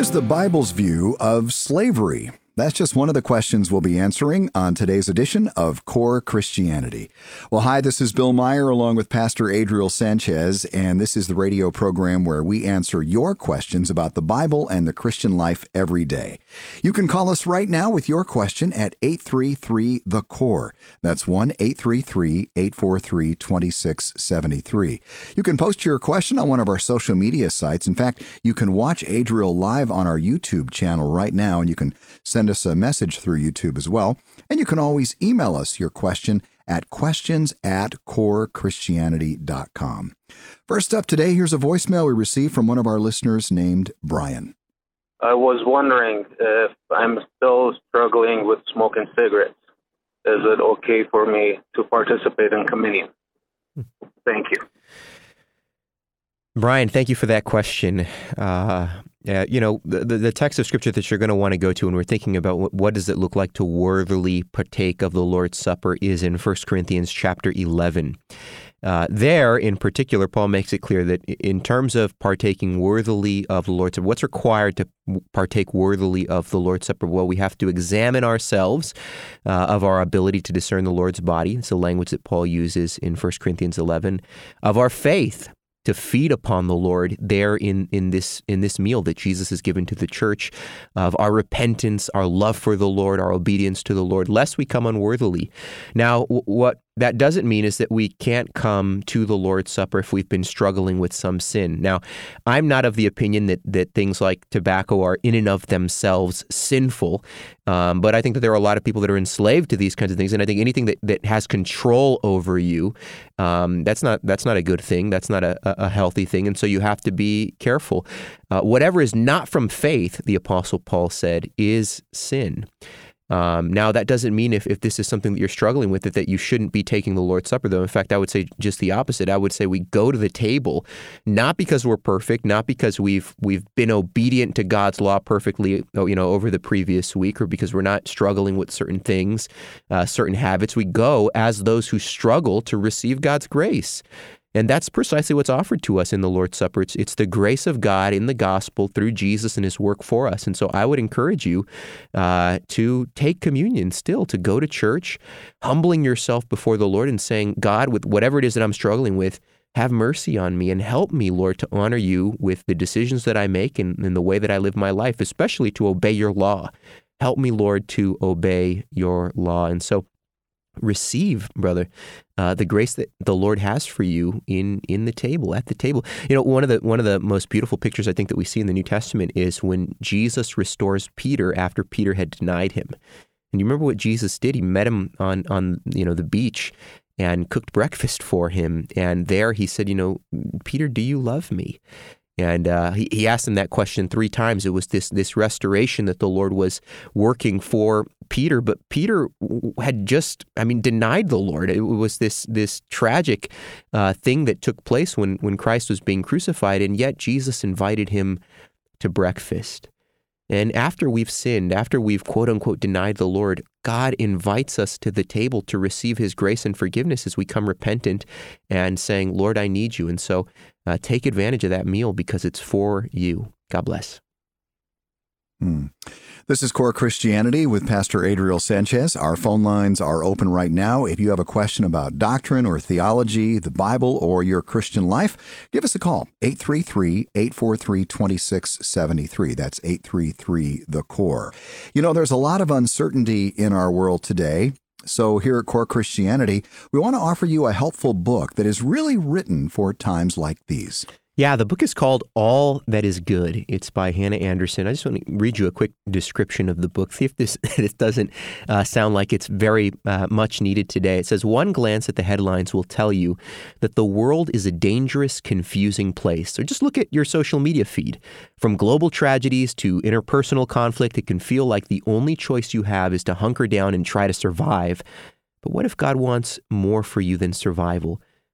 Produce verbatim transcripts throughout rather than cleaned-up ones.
is the Bible's view of slavery? That's just one of the questions we'll be answering on today's edition of Core Christianity. Well, hi, this is Bill Meyer along with Pastor Adriel Sanchez, and this is the radio program where we answer your questions about the Bible and the Christian life every day. You can call us right now with your question at eight three three, the core. That's one eight three three, eight four three, two six seven three. You can post your question on one of our social media sites. In fact, you can watch Adriel live on our YouTube channel right now, and you can send us a message through YouTube as well. And you can always email us your question at questions at core christianity dot com. First up today, here's a voicemail we received from one of our listeners named Brian. I was wondering if I'm still struggling with smoking cigarettes. Is it okay for me to participate in communion? Thank you. Brian, thank you for that question. Uh, uh, you know, the, the text of Scripture that you're going to want to go to when we're thinking about what, what does it look like to worthily partake of the Lord's Supper is in First Corinthians chapter eleven. Uh, there, in particular, Paul makes it clear that in terms of partaking worthily of the Lord's Supper, what's required to partake worthily of the Lord's Supper? Well, we have to examine ourselves uh, of our ability to discern the Lord's body. It's the language that Paul uses in First Corinthians eleven. Of our faith, to feed upon the Lord there in, in this in this meal that Jesus has given to the church, of our repentance, our love for the Lord, our obedience to the Lord, lest we come unworthily. Now, w- what that doesn't mean is that we can't come to the Lord's Supper if we've been struggling with some sin. Now, I'm not of the opinion that that things like tobacco are in and of themselves sinful, um, but I think that there are a lot of people that are enslaved to these kinds of things, and I think anything that, that has control over you, um, that's not that's not a good thing. That's not a, a healthy thing, and so you have to be careful. Uh, whatever is not from faith, the Apostle Paul said, is sin. Um, now, that doesn't mean if, if this is something that you're struggling with, that, that you shouldn't be taking the Lord's Supper, though. In fact, I would say just the opposite. I would say we go to the table, not because we're perfect, not because we've we've been obedient to God's law perfectly, you know, over the previous week, or because we're not struggling with certain things, uh, certain habits. We go as those who struggle to receive God's grace. And that's precisely what's offered to us in the Lord's Supper. It's, it's the grace of God in the gospel through Jesus and his work for us. And so I would encourage you uh, to take communion still, to go to church, humbling yourself before the Lord and saying, God, with whatever it is that I'm struggling with, have mercy on me and help me, Lord, to honor you with the decisions that I make and, and the way that I live my life, especially to obey your law. Help me, Lord, to obey your law. And so receive, brother, uh, the grace that the Lord has for you in in the table, at the table. You know, one of the one of the most beautiful pictures I think that we see in the New Testament is when Jesus restores Peter after Peter had denied him. And you remember what Jesus did? He met him on on you know the beach and cooked breakfast for him. And there he said, you know, Peter, do you love me? And uh, he, he asked him that question three times. It was this this restoration that the Lord was working for Peter, but Peter had just, I mean, denied the Lord. It was this this tragic uh, thing that took place when, when Christ was being crucified, and yet Jesus invited him to breakfast. And after we've sinned, after we've quote-unquote denied the Lord, God invites us to the table to receive his grace and forgiveness as we come repentant and saying, Lord, I need you. And so uh, take advantage of that meal because it's for you. God bless. Hmm. This is Core Christianity with Pastor Adriel Sanchez. Our phone lines are open right now. If you have a question about doctrine or theology, the Bible, or your Christian life, give us a call, eight three three, eight four three, two six seven three. That's eight three three, the core. You know, there's a lot of uncertainty in our world today. So here at Core Christianity, we want to offer you a helpful book that is really written for times like these. Yeah, the book is called All That Is Good. It's by Hannah Anderson. I just want to read you a quick description of the book. See if this, this doesn't uh, sound like it's very uh, much needed today. It says, one glance at the headlines will tell you that the world is a dangerous, confusing place. So just look at your social media feed. From global tragedies to interpersonal conflict, it can feel like the only choice you have is to hunker down and try to survive. But what if God wants more for you than survival?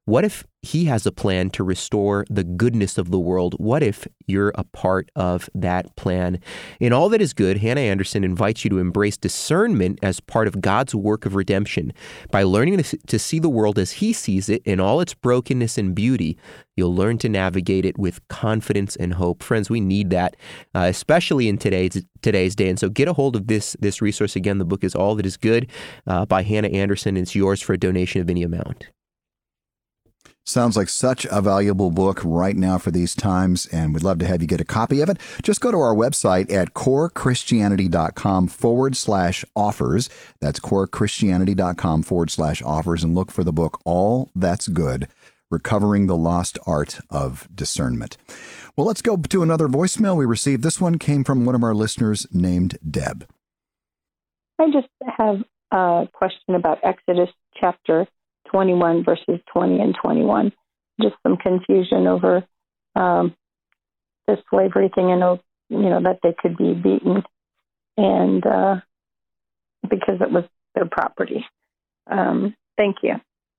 What if he has a plan to restore the goodness of the world? What if you're a part of that plan? In All That Is Good, Hannah Anderson invites you to embrace discernment as part of God's work of redemption. By learning to see the world as he sees it in all its brokenness and beauty, you'll learn to navigate it with confidence and hope. Friends, we need that, uh, especially in today's today's day. And so get a hold of this, this resource. Again, the book is All That Is Good uh, by Hannah Anderson. It's yours for a donation of any amount. Sounds like such a valuable book right now for these times, and we'd love to have you get a copy of it. Just go to our website at corechristianity.com forward slash offers. That's corechristianity.com forward slash offers, and look for the book, All That's Good, Recovering the Lost Art of Discernment. Well, let's go to another voicemail we received. This one came from one of our listeners named Deb. I just have a question about Exodus chapter twenty-one, verses twenty and twenty-one. Just some confusion over um, the slavery thing. I know, you know, that they could be beaten, and uh, because it was their property. Um, thank you.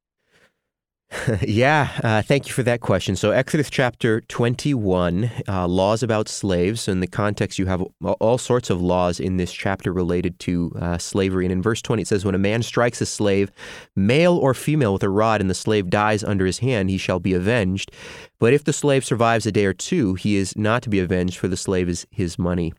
Yeah, uh, thank you for that question. So Exodus chapter twenty-one, uh, laws about slaves. In the context, you have all sorts of laws in this chapter related to uh, slavery. And in verse twenty, it says, when a man strikes a slave, male or female, with a rod, and the slave dies under his hand, he shall be avenged. But if the slave survives a day or two, he is not to be avenged, for the slave is his money.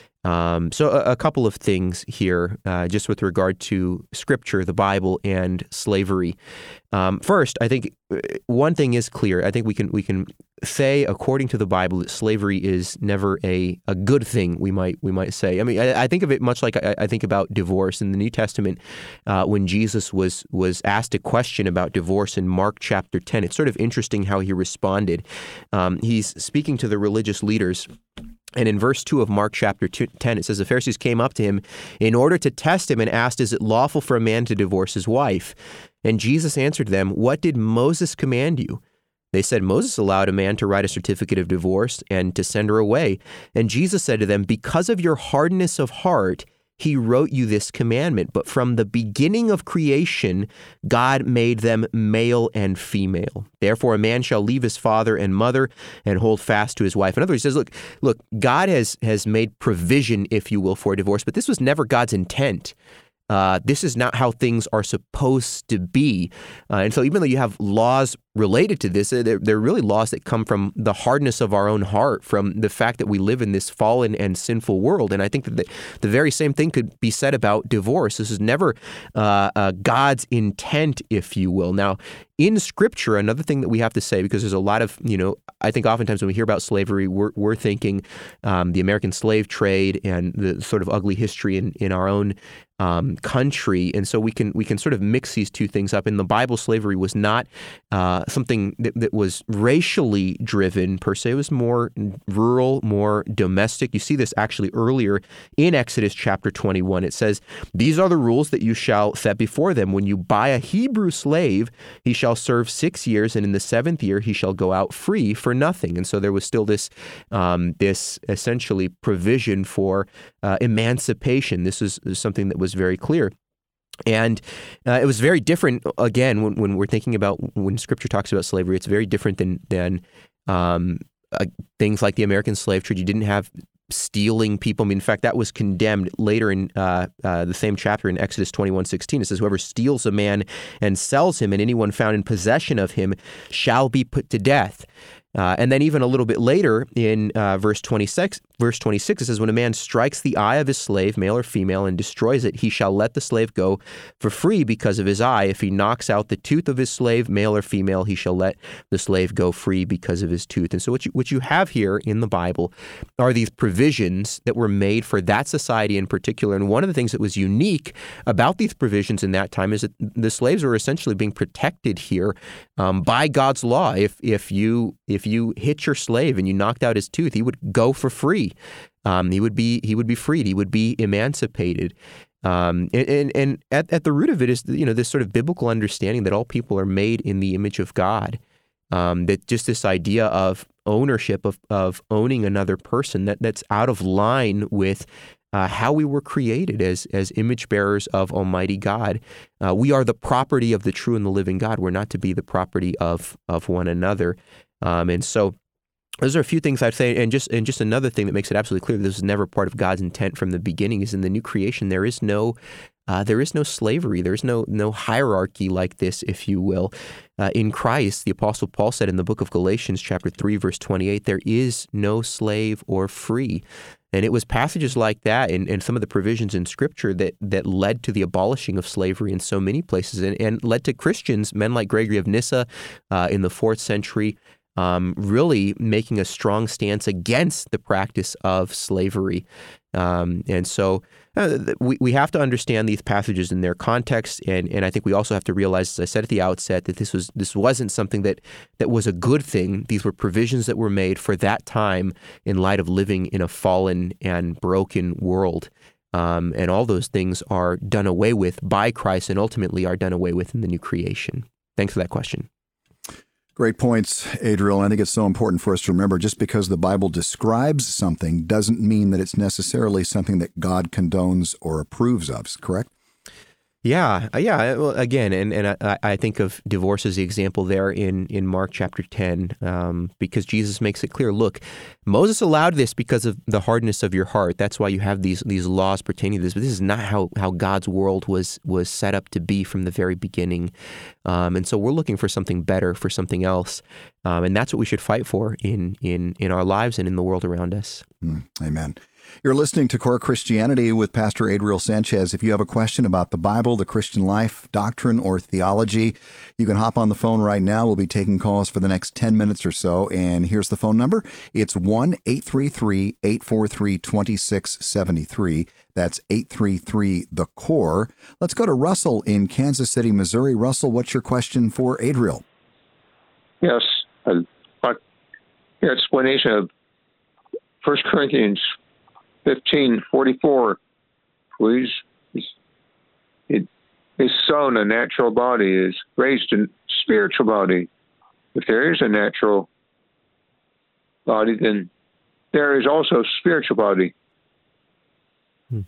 Um, so a, a couple of things here, uh, just with regard to Scripture, the Bible, and slavery. Um, first, I think one thing is clear. I think we can we can say, according to the Bible, that slavery is never a, a good thing. We might we might say. I mean, I, I think of it much like I, I think about divorce in the New Testament. Uh, when Jesus was was asked a question about divorce in Mark chapter ten, it's sort of interesting how he responded. Um, he's speaking to the religious leaders. And in verse two of Mark chapter ten, it says, the Pharisees came up to him in order to test him and asked, is it lawful for a man to divorce his wife? And Jesus answered them, what did Moses command you? They said, Moses allowed a man to write a certificate of divorce and to send her away. And Jesus said to them, because of your hardness of heart, he wrote you this commandment. But from the beginning of creation, God made them male and female. Therefore, a man shall leave his father and mother and hold fast to his wife. In other words, he says, look, look, God has, has made provision, if you will, for divorce, but this was never God's intent. Uh, this is not how things are supposed to be. Uh, and so even though you have laws related to this, they're, they're really laws that come from the hardness of our own heart, from the fact that we live in this fallen and sinful world. And I think that the, the very same thing could be said about divorce. This is never uh, uh, God's intent, if you will. Now, in Scripture, another thing that we have to say, because there's a lot of, you know, I think oftentimes when we hear about slavery, we're, we're thinking um, the American slave trade and the sort of ugly history in, in our own um, country. And so we can we can sort of mix these two things up. In the Bible, slavery was not uh, something that, that was racially driven per se. It was more rural, more domestic. You see this actually earlier in Exodus chapter twenty-one. It says, these are the rules that you shall set before them. When you buy a Hebrew slave, he shall serve six years, and in the seventh year he shall go out free for nothing. And so there was still this um, this essentially provision for uh, emancipation. This is, is something that was very clear. And uh, it was very different, again, when, when we're thinking about, when Scripture talks about slavery, it's very different than, than um, uh, things like the American slave trade. You didn't have stealing people. I mean, in fact, that was condemned later in uh, uh, the same chapter in Exodus twenty-one sixteen. It says, whoever steals a man and sells him, and anyone found in possession of him shall be put to death. Uh, and then even a little bit later in uh, verse twenty-six, verse twenty-six, it says, when a man strikes the eye of his slave, male or female, and destroys it, he shall let the slave go for free because of his eye. If he knocks out the tooth of his slave, male or female, he shall let the slave go free because of his tooth. And so what you, what you have here in the Bible are these provisions that were made for that society in particular. And one of the things that was unique about these provisions in that time is that the slaves were essentially being protected here um, by God's law. If if you if you hit your slave and you knocked out his tooth, he would go for free. Um, he would be he would be freed. He would be emancipated. Um, and and, and at, at the root of it is, you know, this sort of biblical understanding that all people are made in the image of God. Um, that just this idea of ownership, of of owning another person, that that's out of line with uh, how we were created as as image bearers of Almighty God. Uh, we are the property of the true and the living God. We're not to be the property of of one another. Um, and so those are a few things I'd say. And just and just another thing that makes it absolutely clear that this is never part of God's intent from the beginning is in the new creation, there is no Uh, there is no slavery. There is no no hierarchy like this, if you will. Uh, in Christ, the Apostle Paul said in the book of Galatians, chapter three, verse twenty-eight, there is no slave or free. And it was passages like that and, and some of the provisions in Scripture that that led to the abolishing of slavery in so many places and, and led to Christians, men like Gregory of Nyssa uh, in the fourth century, um, really making a strong stance against the practice of slavery. Um, and so uh, we, we have to understand these passages in their context, and, and I think we also have to realize, as I said at the outset, that this was this wasn't something that, that was a good thing. These were provisions that were made for that time in light of living in a fallen and broken world. Um, and all those things are done away with by Christ and ultimately are done away with in the new creation. Thanks for that question. Great points, Adriel. I think it's so important for us to remember just because the Bible describes something doesn't mean that it's necessarily something that God condones or approves of, correct? Yeah, yeah. Well, again, and, and I, I think of divorce as the example there in, in Mark chapter ten, um, because Jesus makes it clear, look, Moses allowed this because of the hardness of your heart. That's why you have these these laws pertaining to this. But this is not how, how God's world was was set up to be from the very beginning. Um, and so we're looking for something better, for something else. Um, and that's what we should fight for in, in, in our lives and in the world around us. Mm, amen. You're listening to Core Christianity with Pastor Adriel Sanchez. If you have a question about the Bible, the Christian life, doctrine, or theology, you can hop on the phone right now. We'll be taking calls for the next ten minutes or so. And here's the phone number. It's one eight three three, eight four three, two six seven three. That's eight three three, the core. Let's go to Russell in Kansas City, Missouri. Russell, what's your question for Adriel? Yes. Uh, your explanation of First Corinthians fifteen forty-four, please. It is sown a natural body, is raised a spiritual body. If there is a natural body, then there is also a spiritual body. Hmm.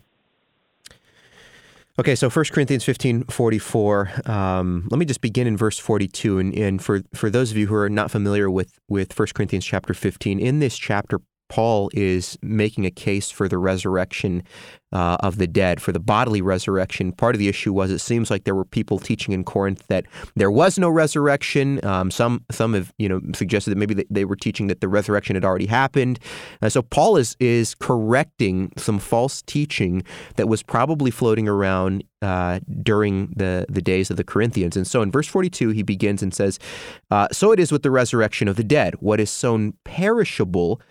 Okay, so First Corinthians fifteen forty-four. Um, let me just begin in verse forty-two. And, and for, for those of you who are not familiar with, with First Corinthians chapter fifteen, in this chapter, Paul is making a case for the resurrection uh, of the dead, for the bodily resurrection. Part of the issue was it seems like there were people teaching in Corinth that there was no resurrection. Um, some some have you know suggested that maybe they, they were teaching that the resurrection had already happened. Uh, so Paul is is correcting some false teaching that was probably floating around uh, during the the days of the Corinthians. And so in verse forty-two, he begins and says, uh, "So it is with the resurrection of the dead. What is sown perishable."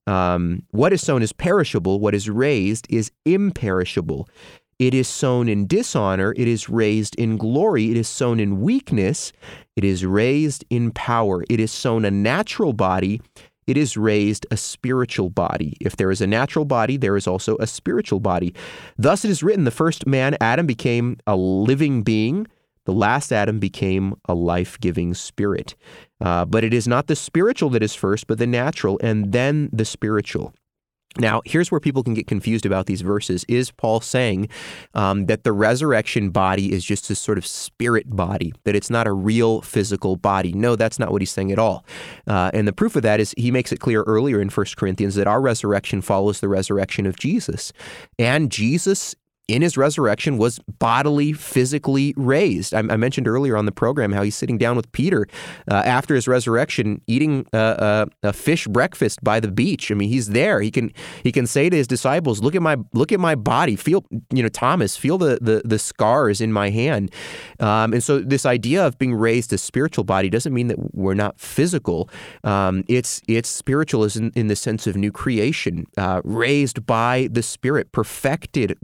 Um, what is sown is perishable, what is raised is imperishable. It is sown in dishonor, it is raised in glory. It is sown in weakness, it is raised in power. It is sown a natural body, it is raised a spiritual body. If there is a natural body, there is also a spiritual body. Thus it is written, the first man, Adam, became a living being. The last Adam became a life-giving spirit. Uh, but it is not the spiritual that is first, but the natural, and then the spiritual. Now, here's where people can get confused about these verses. Is Paul saying um, that the resurrection body is just this sort of spirit body, that it's not a real physical body? No, that's not what he's saying at all. Uh, and the proof of that is he makes it clear earlier in First Corinthians that our resurrection follows the resurrection of Jesus. And Jesus in his resurrection was bodily, physically raised. I, I mentioned earlier on the program how he's sitting down with Peter uh, after his resurrection, eating uh, a, a fish breakfast by the beach. I mean, he's there. He can he can say to his disciples, "Look at my look at my body. Feel, you know, Thomas, feel the the, the scars in my hand." Um, and so this idea of being raised a spiritual body doesn't mean that we're not physical. Um, it's it's spiritual is in, in the sense of new creation, uh, raised by the Spirit, perfected, glorified.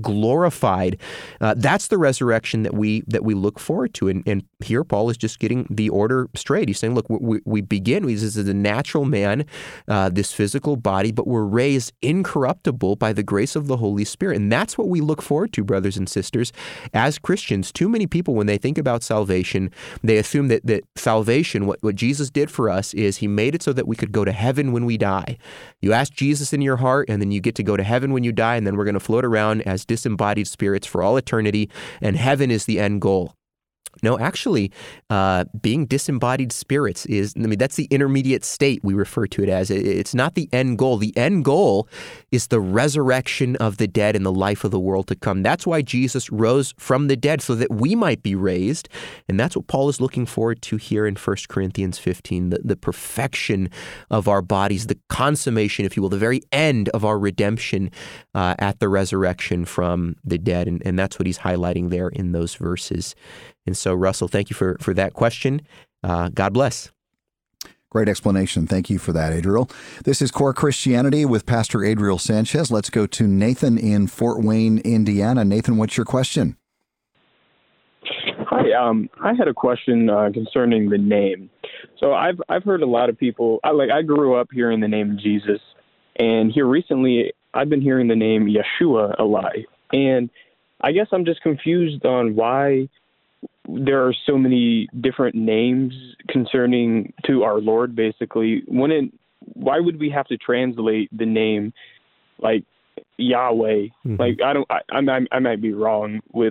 glorified. Uh, that's the resurrection that we that we look forward to. And, and here Paul is just getting the order straight. He's saying, look, we, we begin, this is a natural man, uh, this physical body, but we're raised incorruptible by the grace of the Holy Spirit. And that's what we look forward to, brothers and sisters, as Christians. Too many people, when they think about salvation, they assume that, that salvation, what, what Jesus did for us is he made it so that we could go to heaven when we die. You ask Jesus in your heart, and then you get to go to heaven when you die, and then we're going to float around as disembodied spirits for all eternity, and heaven is the end goal. No, actually, uh, being disembodied spirits is, I mean, that's the intermediate state we refer to it as. It's not the end goal. The end goal is the resurrection of the dead and the life of the world to come. That's why Jesus rose from the dead, so that we might be raised. And that's what Paul is looking forward to here in First Corinthians fifteen, the, the perfection of our bodies, the consummation, if you will, the very end of our redemption uh, at the resurrection from the dead. And, and that's what he's highlighting there in those verses. And so, Russell, thank you for, for that question. Uh, God bless. Great explanation. Thank you for that, Adriel. This is Core Christianity with Pastor Adriel Sanchez. Let's go to Nathan in Fort Wayne, Indiana. Nathan, what's your question? Hi, um, I had a question uh, concerning the name. So I've I've heard a lot of people. I like I grew up hearing the name Jesus, and here recently I've been hearing the name Yeshua a lot. And I guess I'm just confused on why there are so many different names concerning to our Lord, basically. When it, why would we have to translate the name like Yahweh? Mm-hmm. Like, I don't, I, I, I might be wrong with,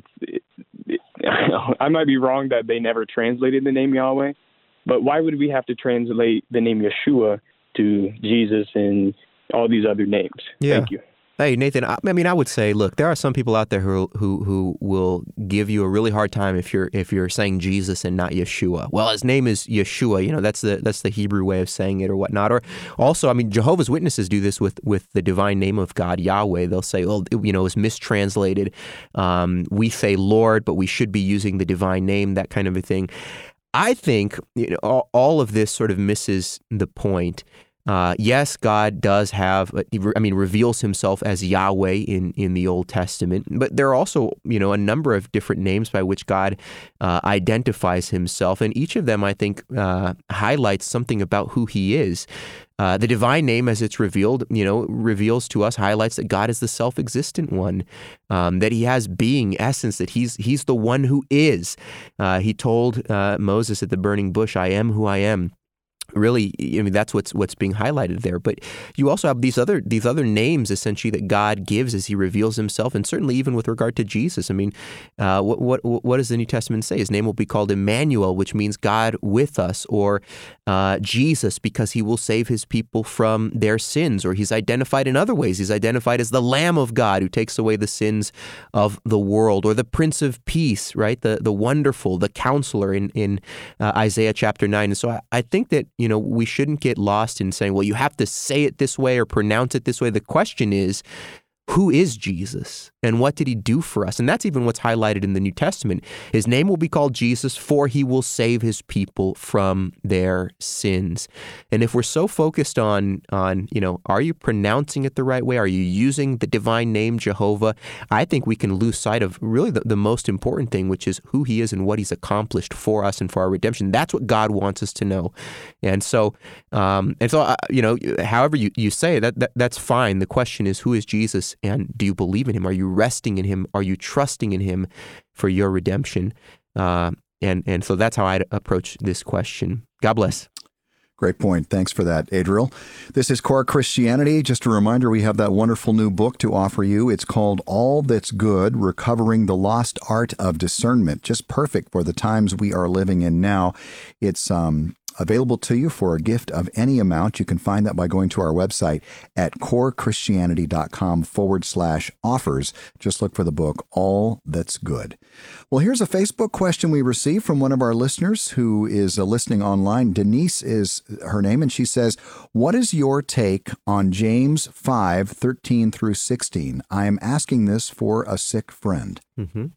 I might be wrong that they never translated the name Yahweh, but why would we have to translate the name Yeshua to Jesus and all these other names? Yeah. Thank you. Hey, Nathan, I, I mean, I would say, look, there are some people out there who who who will give you a really hard time if you're if you're saying Jesus and not Yeshua. Well, his name is Yeshua, you know, that's the that's the Hebrew way of saying it or whatnot. Or also, I mean, Jehovah's Witnesses do this with, with the divine name of God, Yahweh. They'll say, well, you know, it's mistranslated. Um, we say Lord, but we should be using the divine name, that kind of a thing. I think, you know, all, all of this sort of misses the point. Uh, yes, God does have, I mean, reveals himself as Yahweh in, in the Old Testament, but there are also, you know, a number of different names by which God uh, identifies himself, and each of them, I think, uh, highlights something about who he is. Uh, the divine name, as it's revealed, you know, reveals to us, highlights that God is the self-existent one, um, that he has being, essence, that he's he's the one who is. Uh, he told uh, Moses at the burning bush, I am who I am. Really, I mean, that's what's what's being highlighted there. But you also have these other these other names, essentially, that God gives as he reveals himself, and certainly even with regard to Jesus. I mean, uh, what what what does the New Testament say? His name will be called Emmanuel, which means God with us, or uh, Jesus, because he will save his people from their sins, or he's identified in other ways. He's identified as the Lamb of God who takes away the sins of the world, or the Prince of Peace, right? The the wonderful, the Counselor in, in uh, Isaiah chapter nine. And so I, I think that, you know, we shouldn't get lost in saying, well, you have to say it this way or pronounce it this way. The question is, who is Jesus and what did he do for us? And that's even what's highlighted in the New Testament. His name will be called Jesus, for he will save his people from their sins. And if we're so focused on, on, you know, are you pronouncing it the right way? Are you using the divine name Jehovah? I think we can lose sight of really the, the most important thing, which is who he is and what he's accomplished for us and for our redemption. That's what God wants us to know. And so, um, and so, uh, you know, however you, you say it, that, that, that's fine. The question is, who is Jesus? And do you believe in him? Are you resting in him? Are you trusting in him for your redemption? Uh, and and so that's how I'd approach this question. God bless. Great point. Thanks for that, Adriel. This is Core Christianity. Just a reminder, we have that wonderful new book to offer you. It's called All That's Good, Recovering the Lost Art of Discernment. Just perfect for the times we are living in now. It's um. available to you for a gift of any amount. You can find that by going to our website at corechristianity.com forward slash offers. Just look for the book, All That's Good. Well, here's a Facebook question we received from one of our listeners who is uh, listening online. Denise is her name, and she says, what is your take on James five, thirteen through sixteen? I am asking this for a sick friend. Mm-hmm.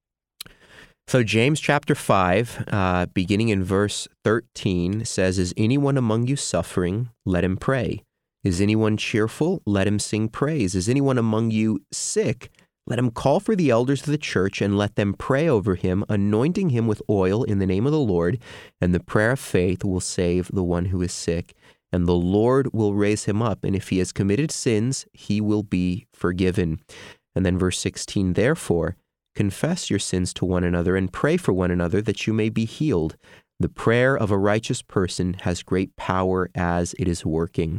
So James chapter five, uh, beginning in verse thirteen, says, is anyone among you suffering? Let him pray. Is anyone cheerful? Let him sing praise. Is anyone among you sick? Let him call for the elders of the church and let them pray over him, anointing him with oil in the name of the Lord, and the prayer of faith will save the one who is sick, and the Lord will raise him up, and if he has committed sins, he will be forgiven. And then verse sixteen, therefore, confess your sins to one another and pray for one another that you may be healed. The prayer of a righteous person has great power as it is working.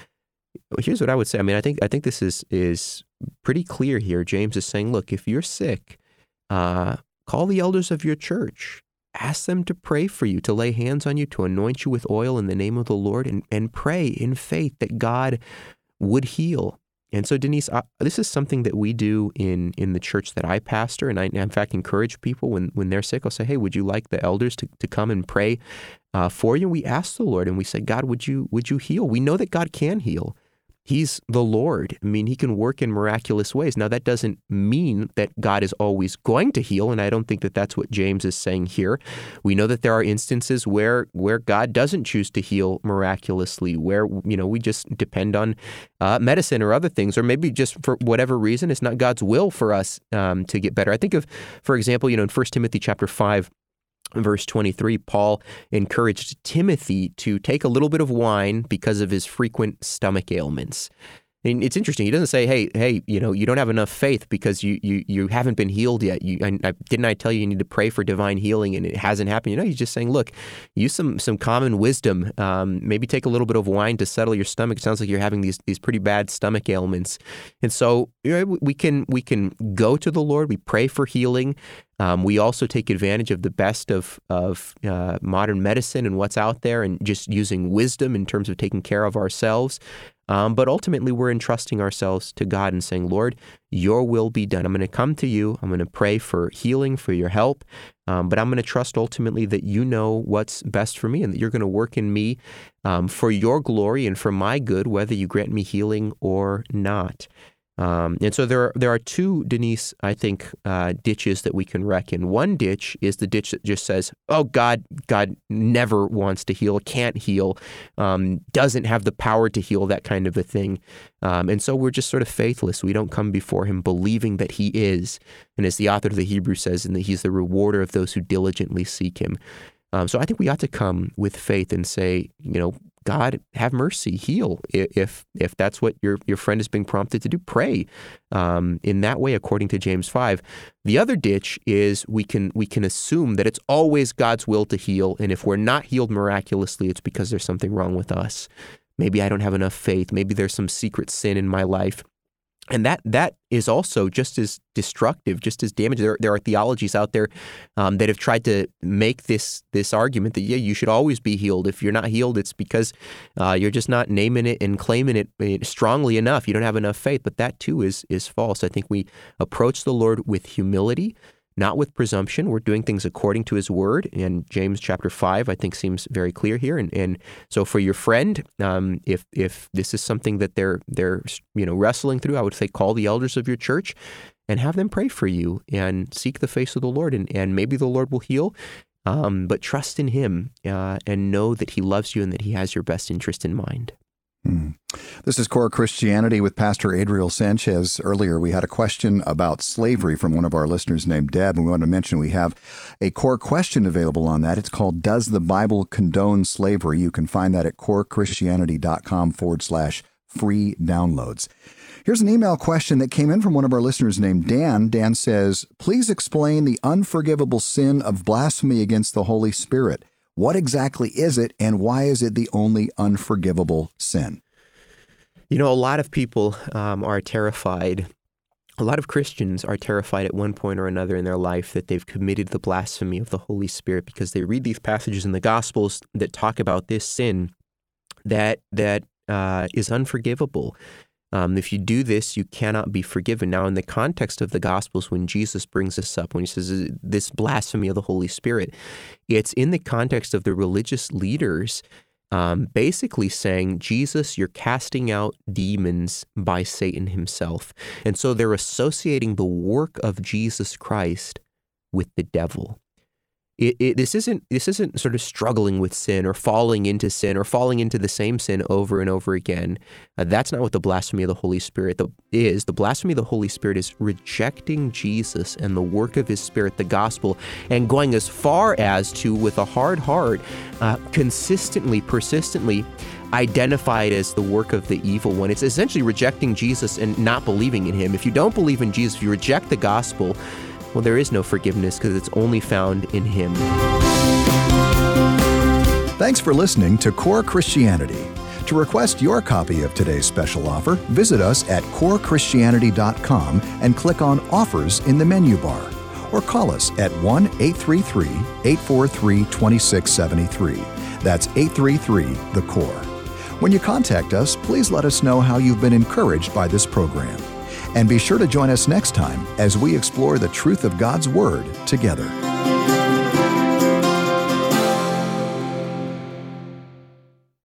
Here's what I would say. I mean, I think I think this is is pretty clear here. James is saying, look, if you're sick, uh, call the elders of your church. Ask them to pray for you, to lay hands on you, to anoint you with oil in the name of the Lord, and, and pray in faith that God would heal. And so, Denise, uh, this is something that we do in, in the church that I pastor, and I, in fact, encourage people when, when they're sick. I'll say, hey, would you like the elders to, to come and pray uh, for you? And we ask the Lord, and we say, God, would you would you heal? We know that God can heal. He's the Lord. I mean, he can work in miraculous ways. Now, that doesn't mean that God is always going to heal, and I don't think that that's what James is saying here. We know that there are instances where where God doesn't choose to heal miraculously, where, you know, we just depend on uh, medicine or other things, or maybe just for whatever reason, it's not God's will for us um, to get better. I think of, for example, you know, in First Timothy chapter five, verse twenty-three, Paul encouraged Timothy to take a little bit of wine because of his frequent stomach ailments. And it's interesting. He doesn't say, hey, hey, you know, you don't have enough faith because you you you haven't been healed yet. You I, I, didn't I tell you you need to pray for divine healing and it hasn't happened? You know, he's just saying, look, use some some common wisdom. Um, maybe take a little bit of wine to settle your stomach. It sounds like you're having these these pretty bad stomach ailments. And so, you know, we can we can go to the Lord. We pray for healing. Um, we also take advantage of the best of of uh, modern medicine and what's out there, and just using wisdom in terms of taking care of ourselves. Um, but ultimately, we're entrusting ourselves to God and saying, Lord, your will be done. I'm going to come to you. I'm going to pray for healing, for your help. Um, but I'm going to trust ultimately that you know what's best for me and that you're going to work in me um, for your glory and for my good, whether you grant me healing or not. Um, and so there are, there are two, Denise, I think, uh, ditches that we can reckon. One ditch is the ditch that just says, oh, God, God never wants to heal, can't heal, um, doesn't have the power to heal, that kind of a thing. Um, and so we're just sort of faithless. We don't come before him believing that he is. And as the author of the Hebrews says, and that he's the rewarder of those who diligently seek him. Um, so I think we ought to come with faith and say, you know, God, have mercy, heal. If if that's what your, your friend is being prompted to do, pray um, in that way, according to James five. The other ditch is we can we can assume that it's always God's will to heal, and if we're not healed miraculously, it's because there's something wrong with us. Maybe I don't have enough faith. Maybe there's some secret sin in my life. And that that is also just as destructive, just as damaging. There, there are theologies out there um, that have tried to make this this argument that, yeah, you should always be healed. If you're not healed, it's because uh, you're just not naming it and claiming it strongly enough. You don't have enough faith. But that, too, is is false. I think we approach the Lord with humility, not with presumption. We're doing things according to his word. And James chapter five, I think, seems very clear here. And and so for your friend, um, if if this is something that they're they're you know wrestling through, I would say call the elders of your church and have them pray for you and seek the face of the Lord. And, and maybe the Lord will heal, um, but trust in him uh, and know that he loves you and that he has your best interest in mind. Hmm. This is Core Christianity with Pastor Adriel Sanchez. Earlier, we had a question about slavery from one of our listeners named Deb, and we want to mention we have a core question available on that. It's called, Does the Bible Condone Slavery? You can find that at corechristianity.com forward slash free downloads. Here's an email question that came in from one of our listeners named Dan. Dan says, please explain the unforgivable sin of blasphemy against the Holy Spirit. What exactly is it, and why is it the only unforgivable sin? You know, a lot of people um, are terrified. A lot of Christians are terrified at one point or another in their life that they've committed the blasphemy of the Holy Spirit because they read these passages in the Gospels that talk about this sin that that uh, is unforgivable. Um, if you do this, you cannot be forgiven. Now, in the context of the Gospels, when Jesus brings this up, when he says this blasphemy of the Holy Spirit, it's in the context of the religious leaders um, basically saying, Jesus, you're casting out demons by Satan himself. And so they're associating the work of Jesus Christ with the devil. It, it, this isn't this isn't sort of struggling with sin or falling into sin or falling into the same sin over and over again. Uh, that's not what the blasphemy of the Holy Spirit is. The blasphemy of the Holy Spirit is rejecting Jesus and the work of his Spirit, the gospel, and going as far as to, with a hard heart, uh, consistently, persistently identify it as the work of the evil one. It's essentially rejecting Jesus and not believing in him. If you don't believe in Jesus, if you reject the gospel, well, there is no forgiveness because it's only found in him. Thanks for listening to Core Christianity. To request your copy of today's special offer, visit us at core christianity dot com and click on Offers in the menu bar. Or call us at one eight three three, eight four three, two six seven three. That's eight three three, the core. When you contact us, please let us know how you've been encouraged by this program. And be sure to join us next time as we explore the truth of God's Word together.